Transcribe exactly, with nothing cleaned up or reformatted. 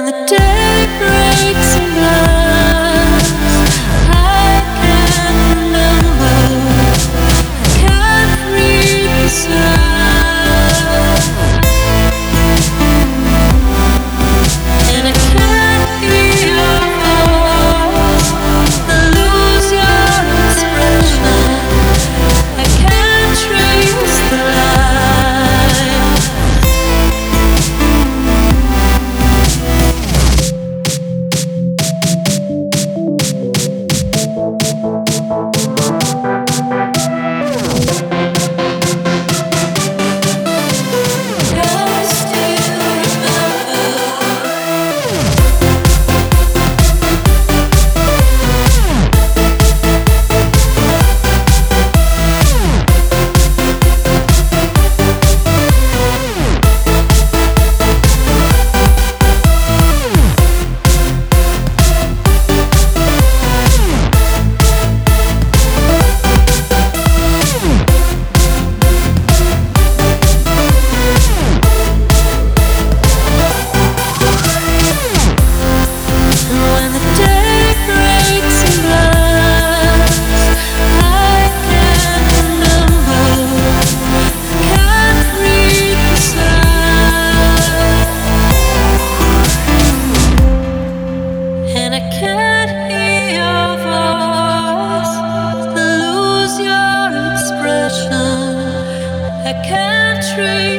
When the day breaks and blinds, I can't remember, I can't read the signs, and I can't hear your voice, I lose your expression, I can't trace the line. And I can't hear your voice, lose your expression, I can't treat